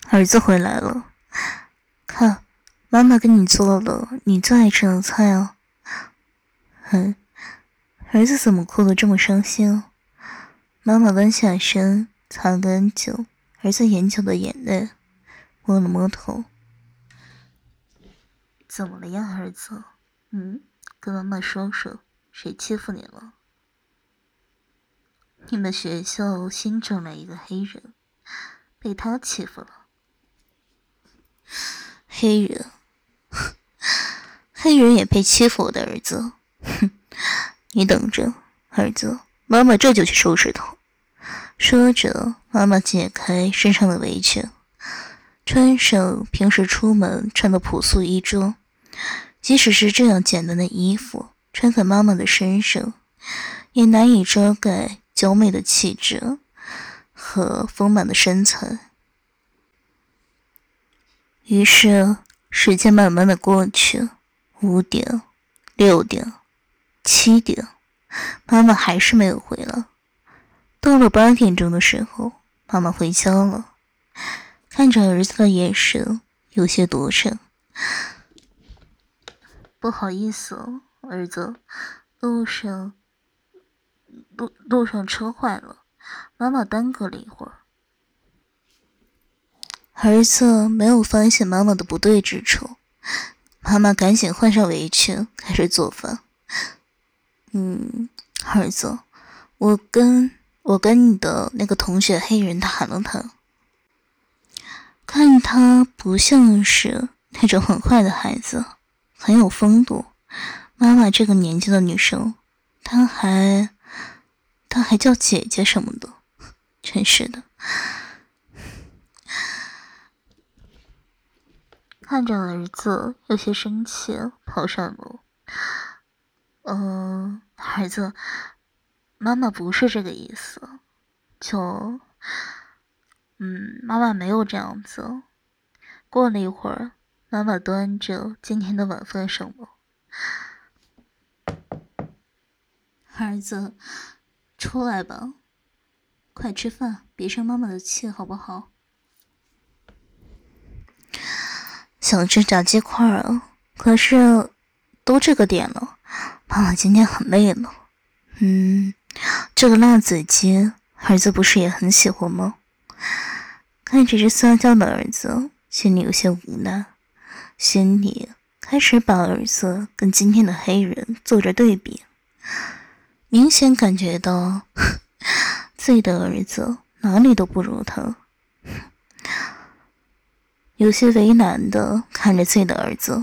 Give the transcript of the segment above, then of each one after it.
儿子回来了，看，妈妈给你做了你最爱吃的菜哦。儿子怎么哭得这么伤心哦？妈妈弯下身，擦干净儿子眼角的眼泪，摸了摸头。怎么了呀，儿子？跟妈妈说说，谁欺负你了？你们学校新整来一个黑人，被他欺负了。黑人？黑人也配欺负我的儿子？哼！你等着，儿子，妈妈这就去收拾他。说着，妈妈解开身上的围裙，穿上平时出门穿的朴素衣装。即使是这样简单的衣服，穿在妈妈的身上，也难以遮盖娇媚的气质和丰满的身材。于是，时间慢慢的过去，5点、6点、7点，妈妈还是没有回来。到了8点钟的时候，妈妈回家了，看着儿子的眼神有些躲闪。不好意思，儿子，路上车坏了，妈妈耽搁了一会儿。儿子没有发现妈妈的不对之处，妈妈赶紧换上围裙，开始做饭。儿子，我跟你的那个同学黑人谈了谈，看他不像是那种很坏的孩子，很有风度。妈妈这个年纪的女生，她还叫姐姐什么的，真是的。看着儿子有些生气，跑上楼。儿子，妈妈不是这个意思，妈妈没有这样子。过了一会儿，妈妈端着今天的晚饭上楼。儿子，出来吧，快吃饭，别生妈妈的气，好不好？想吃炸鸡块啊，可是都这个点了，妈妈今天很累了。这个辣子鸡，儿子不是也很喜欢吗？看着这撒娇的儿子，心里有些无奈，心里开始把儿子跟今天的黑人做着对比，明显感觉到自己的儿子哪里都不如他。有些为难的看着自己的儿子。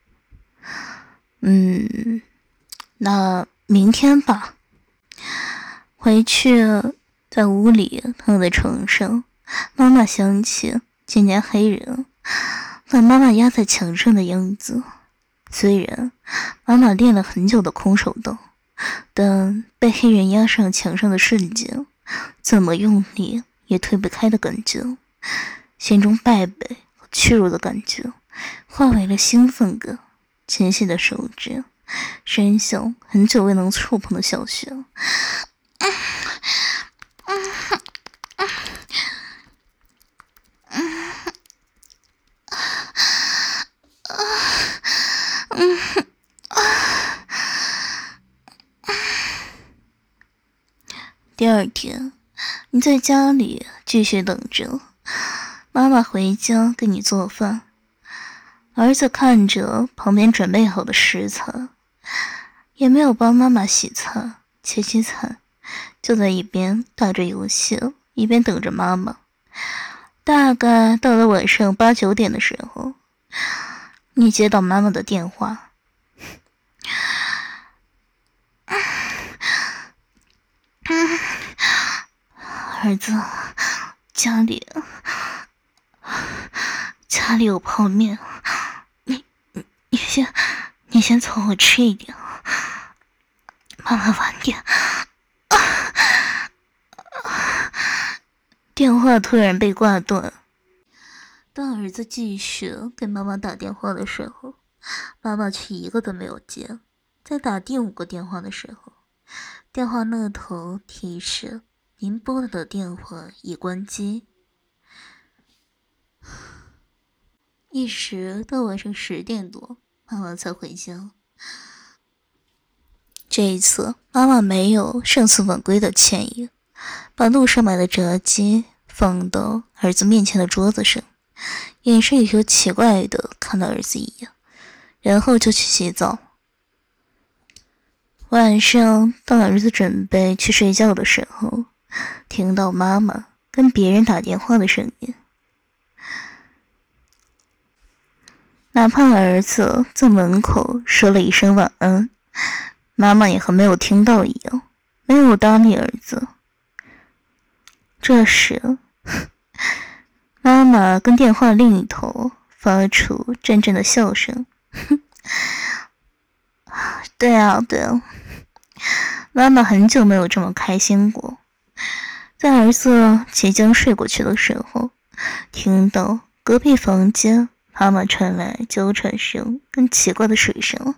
那明天吧。回去在屋里躺在床上，妈妈想起今年黑人把妈妈压在墙上的样子。虽然妈妈练了很久的空手道，但被黑人压上墙上的瞬间，怎么用力也推不开的感觉，心中败北和屈辱的感觉化为了兴奋感，纤细的手指伸向很久未能触碰的小穴。第二天，你在家里继续等着妈妈回家给你做饭。儿子看着旁边准备好的食材，也没有帮妈妈洗菜切菜，就在一边打着游戏，一边等着妈妈。大概到了晚上8、9点的时候，你接到妈妈的电话。儿子，家里有泡面，你先凑合吃一点，妈妈晚点。电话突然被挂断。当儿子继续给妈妈打电话的时候，妈妈却一个都没有接。在打第5个电话的时候，电话那头提示您拨打的电话已关机。 一直到晚上10点多，妈妈才回家。这一次，妈妈没有上次晚归的歉意，把路上买的炸鸡放到儿子面前的桌子上，眼神有些奇怪的看了儿子一眼，然后就去洗澡。晚上，当儿子准备去睡觉的时候，听到妈妈跟别人打电话的声音。哪怕儿子在门口说了一声晚安，妈妈也和没有听到一样，没有搭理儿子。这时，妈妈跟电话另一头发出阵阵的笑声。对啊，妈妈很久没有这么开心过。在儿子即将睡过去的时候，听到隔壁房间妈妈传来娇喘声跟奇怪的水声。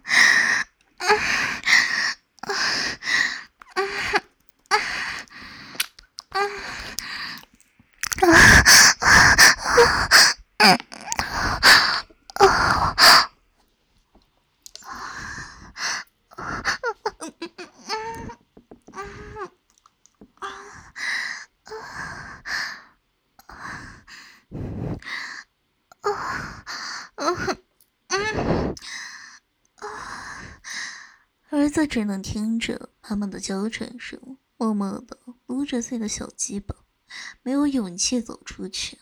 儿子只能听着妈妈的娇喘声，默默地撸着自己的小鸡巴，没有勇气走出去。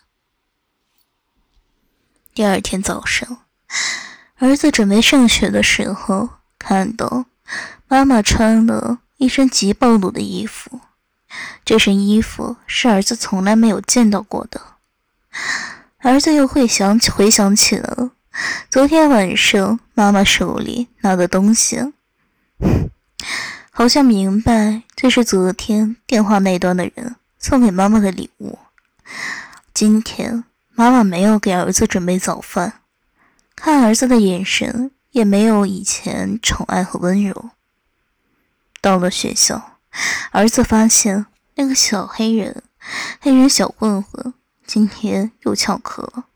第二天早上，儿子准备上学的时候，看到妈妈穿了一身极暴露的衣服，这身衣服是儿子从来没有见到过的。儿子又回想起了昨天晚上妈妈手里拿的东西，好像明白这是昨天电话那端的人送给妈妈的礼物。今天妈妈没有给儿子准备早饭，看儿子的眼神也没有以前宠爱和温柔。到了学校，儿子发现那个小黑人小混混今天又翘课了。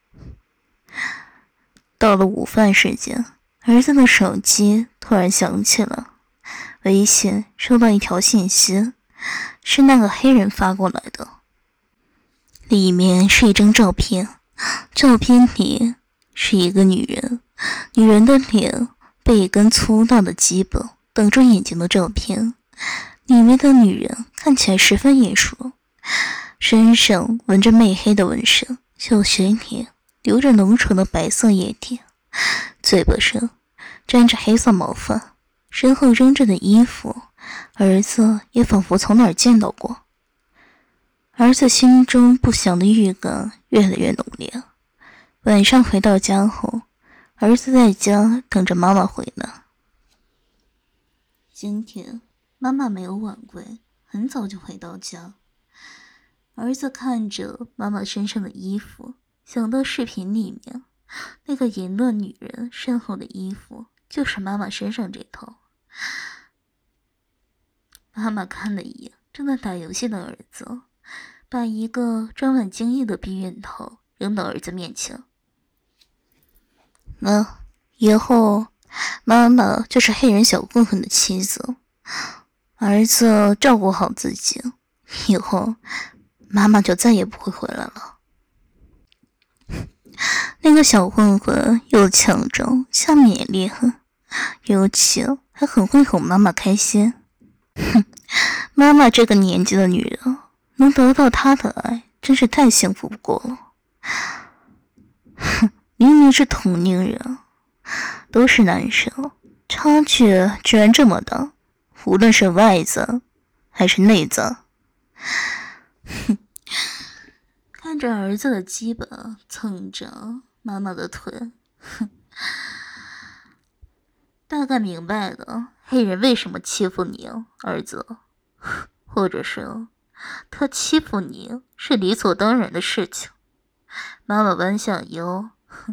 到了午饭时间，儿子的手机突然响起了，微信收到一条信息，是那个黑人发过来的。里面是一张照片，照片里是一个女人，女人的脸被一根粗大的鸡巴挡住眼睛的照片。里面的女人看起来十分眼熟，身上纹着媚黑的纹身，小穴里流着浓稠的白色液体，嘴巴上沾着黑色毛发，身后扔着的衣服，儿子也仿佛从哪儿见到过。儿子心中不祥的预感越来越浓烈。晚上回到家后，儿子在家等着妈妈回来。今天妈妈没有晚归，很早就回到家。儿子看着妈妈身上的衣服，想到视频里面那个淫乱女人身后的衣服就是妈妈身上这套。妈妈看了一眼正在打游戏的儿子，把一个装满精液的避孕套扔到儿子面前。以后妈妈就是黑人小混混的妻子，儿子照顾好自己，以后妈妈就再也不会回来了。那个小混混又强壮，下面也厉害，尤其还很会哄妈妈开心。妈妈这个年纪的女人能得到他的爱，真是太幸福不过了。明明是同龄人，都是男生，差距居然这么大，无论是外在还是内在。看着儿子的鸡巴蹭着妈妈的腿，大概明白了黑人为什么欺负你，儿子，或者是他欺负你是理所当然的事情。妈妈弯下腰，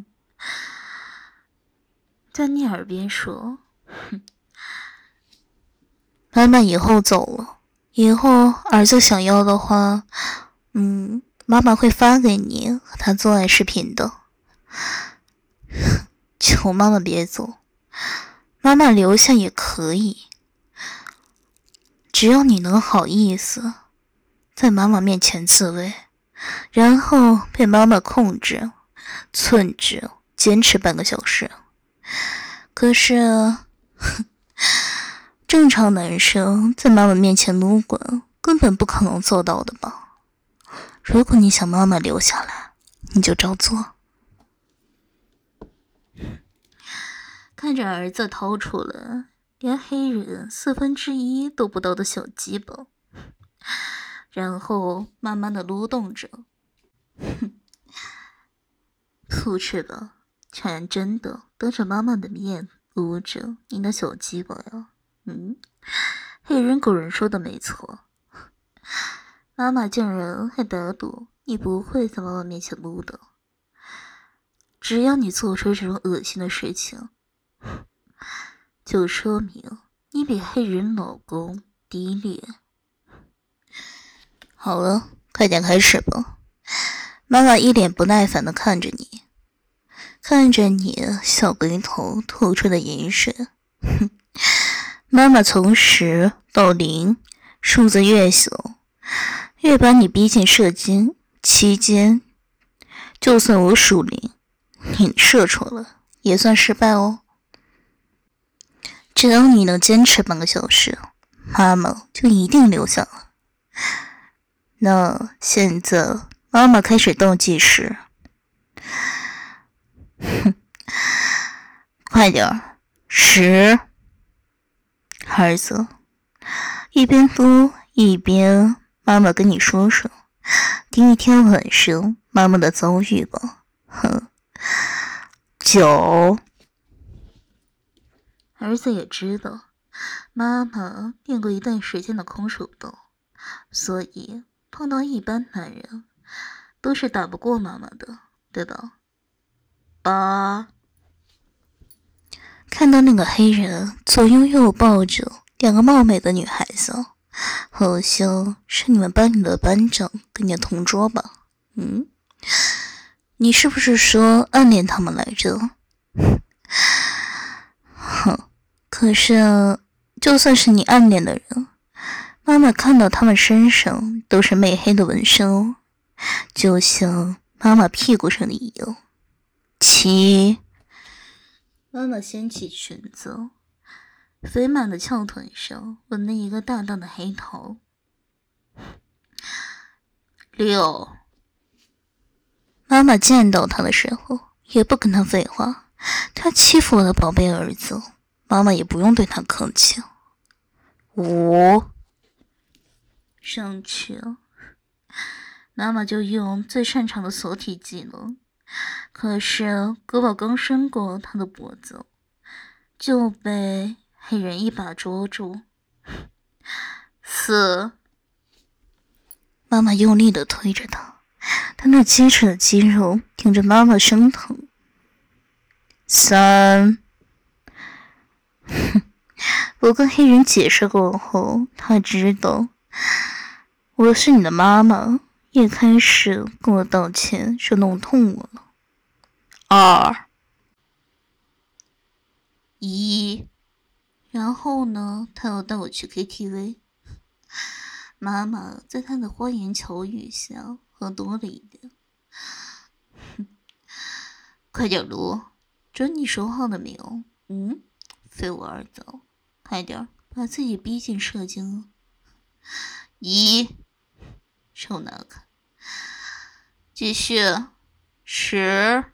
在你耳边说，妈妈以后走了，以后儿子想要的话，妈妈会发给你和他做爱视频的。 求妈妈别走，妈妈留下也可以，只要你能好意思在妈妈面前自慰，然后被妈妈控制寸止，坚持半个小时。可是正常男生在妈妈面前撸滚根本不可能做到的吧？如果你想妈妈留下来，你就照做。看着儿子掏出了连黑人1/4都不到的小鸡巴，然后慢慢的撸动着，不是吧？竟然真的当着妈妈的面撸着你的小鸡巴呀？黑人果然说的没错，妈妈竟然还打赌你不会在妈妈面前撸的。只要你做出这种恶心的事情，就说明你比黑人老公低劣。好了，快点开始吧。妈妈一脸不耐烦地看着你，看着你小龟头吐出的饮水。妈妈从10到0，数字越小，越把你逼近射精期间。就算我数0，你射出了也算失败哦。只要你能坚持半个小时，妈妈就一定留下了。那现在妈妈开始倒计时。快点，10。儿子，一边撸一边妈妈跟你说说第一天晚上妈妈的遭遇吧。9。儿子也知道妈妈练过一段时间的空手道，所以碰到一般男人都是打不过妈妈的，对吧？8。看到那个黑人左拥右抱着2个貌美的女孩子，好像是你们班里的班长跟你的同桌吧？你是不是说暗恋他们来着？哼，可是就算是你暗恋的人，妈妈看到他们身上都是媚黑的纹身哦，就像妈妈屁股上的一样。7。妈妈掀起裙子，肥满的翘臀上纹了一个大大的黑头。6。妈妈见到他的时候也不跟他废话，他欺负我的宝贝儿子，妈妈也不用对他客气。5。上去，妈妈就用最擅长的锁体技能，可是胳膊刚伸过他的脖子，就被黑人一把捉住。4。妈妈用力地推着他，他那结实的肌肉顶着妈妈生疼。3。我跟黑人解释过后，他知道我是你的妈妈，也开始跟我道歉，说弄痛我了。2。1。然后呢，他要带我去 KTV。妈妈在他的花言巧语下喝多了一点。快点撸，准你说好了没有？废物儿子，快点把自己逼进射精。1。手拿开，继续。10。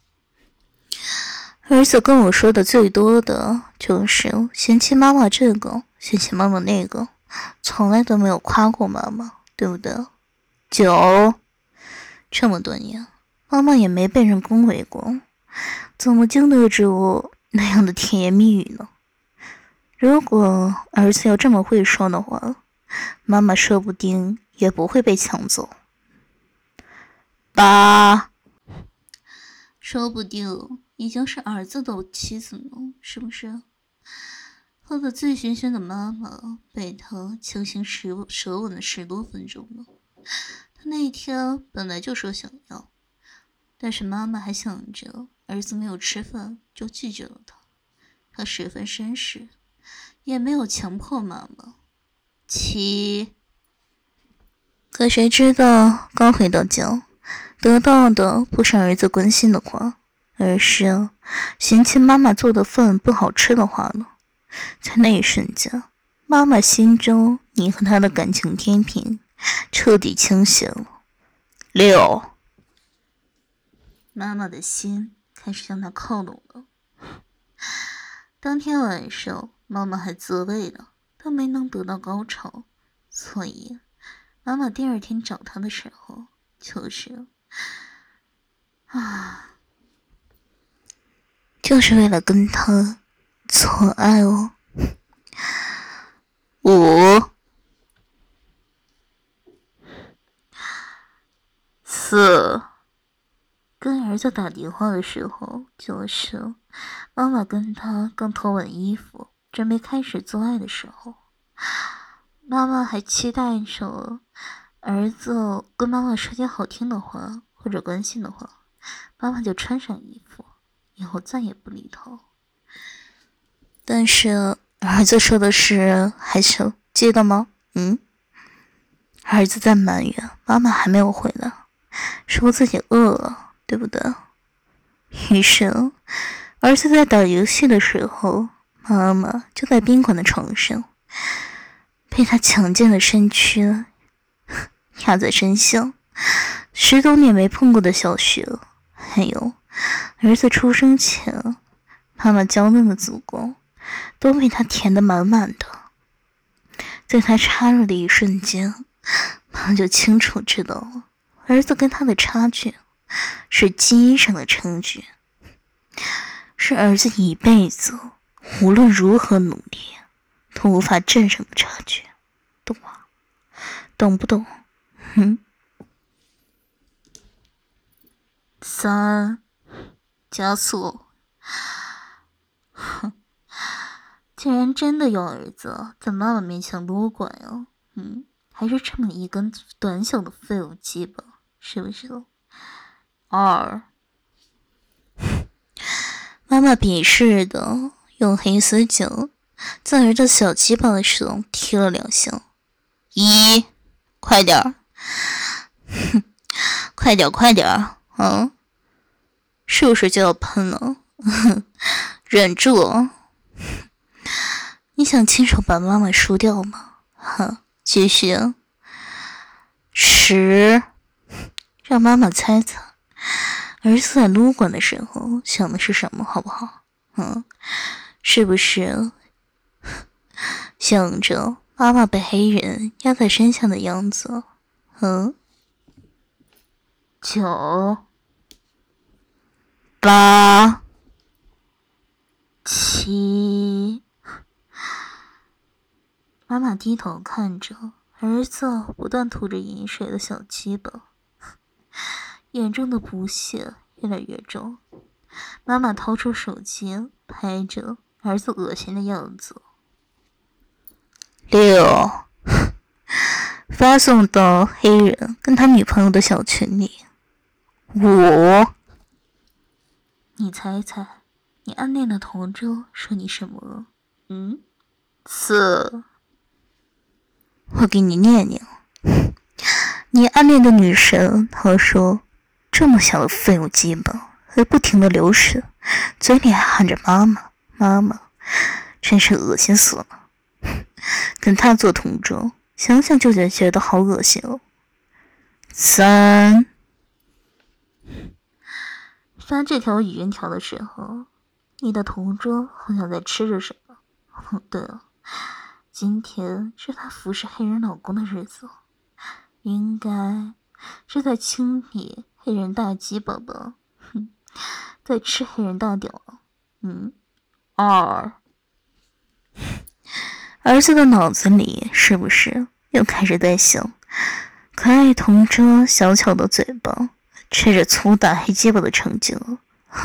儿子跟我说的最多的就是嫌弃妈妈这个，嫌弃妈妈那个，从来都没有夸过妈妈，对不对？9。这么多年，妈妈也没被人恭维过，怎么经得住那样的甜言蜜语呢？如果儿子要这么会说的话，妈妈说不定也不会被抢走。8。说不定已经是儿子的妻子呢，是不是？喝得醉醺醺的妈妈被他强行舌吻了10多分钟了。他那天本来就说想要， 但是妈妈还想着儿子没有吃饭就拒绝了他，他十分绅士，也没有强迫妈妈。可谁知道刚回到家，得到的不是儿子关心的话，而是嫌弃妈妈做的饭不好吃的话了。在那一瞬间，妈妈心中你和他的感情天平彻底倾斜了。6，妈妈的心开始向他靠拢了。当天晚上，妈妈还自慰了，但没能得到高潮，所以妈妈第二天找他的时候，就是为了跟他做爱哦。5、4，跟儿子打电话的时候，就是妈妈跟他刚脱完衣服，准备开始做爱的时候，妈妈还期待着儿子跟妈妈说些好听的话或者关心的话，妈妈就穿上衣服，以后再也不理他。但是儿子说的是害羞，记得吗？儿子在埋怨妈妈还没有回来，说自己饿了，对不对？于是儿子在打游戏的时候，妈妈就在宾馆的床上，被他强健的身躯压在身上，10多年没碰过的小穴，还有儿子出生前妈妈娇嫩的子宫都被他填得满满的。在他插入的一瞬间，妈妈就清楚知道了，儿子跟他的差距是基因上的差距，是儿子一辈子无论如何努力都无法战胜的差距，懂吗？懂不懂？3，加速。竟然真的有儿子在妈妈面前撸管呀！还是这么一根短小的废物鸡巴，是不是？2，妈妈鄙视的用黑丝脚在儿子小鸡巴的上踢了2下。1，快点儿，快点儿，是不是就要喷了？忍住。你想亲手把妈妈输掉吗？继续。10，让妈妈猜猜，儿子在撸管的时候想的是什么，好不好？是不是想着妈妈被黑人压在身下的样子？9、8、7，妈妈低头看着儿子不断吐着饮水的小鸡巴，眼中的不屑越来越重。妈妈掏出手机拍着儿子恶心的样子。6，发送到黑人跟他女朋友的小群里。5，你猜猜你暗恋的同桌说你什么了？4，我给你念念，你暗恋的女神她说，这么小的废物鸡巴还不停地流水，嘴里还喊着妈妈妈妈，真是恶心死了。跟他做同桌，想想就觉得好恶心哦。3，发这条语音条的时候，你的同桌好像在吃着什么。对了，今天是他服侍黑人老公的日子，应该是在清理黑人大鸡宝宝，在吃黑人大屌。2，儿子的脑子里是不是又开始在想可爱同桌小巧的嘴巴吃着粗大黑鸡巴的场景了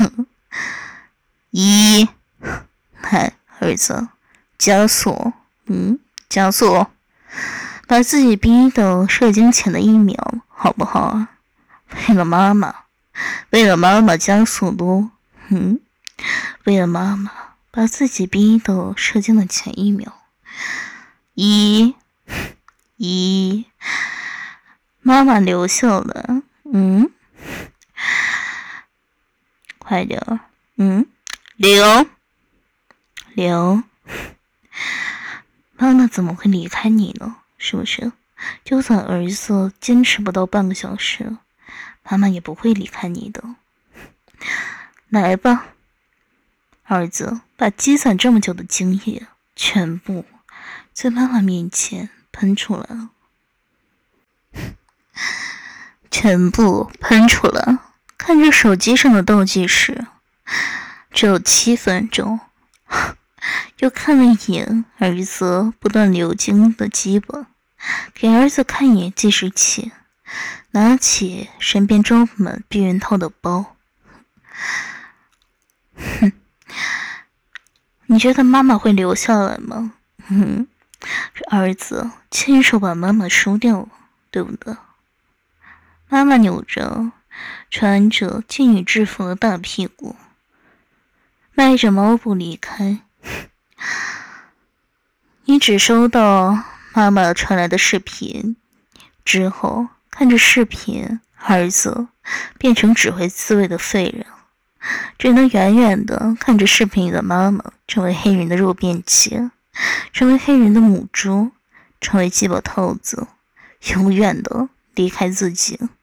？1，来，儿子，加速，加速，把自己逼到射精前的1秒，好不好？为了妈妈， 为了妈妈加速度，为了妈妈把自己逼到射精的前一秒。妈妈留下了，快点儿，刘，妈妈怎么会离开你呢？是不是？就算儿子坚持不到半个小时，妈妈也不会离开你的。来吧，儿子，把积攒这么久的精液全部在妈妈面前喷出来了，全部喷出来。看着手机上的倒计时，只有7分钟。又看了一眼儿子不断流经的鸡巴，给儿子看一眼计时器，拿起身边装满避孕套的包。你觉得妈妈会留下来吗？儿子亲手把妈妈输掉了，对不对？妈妈扭着穿着妓女制服的大屁股，迈着猫步离开。你只收到妈妈传来的视频，之后看着视频，儿子变成只会自慰的废人，只能远远的看着视频里的妈妈成为黑人的肉便器，成为黑人的母猪，成为鸡巴套子，永远的离开自己。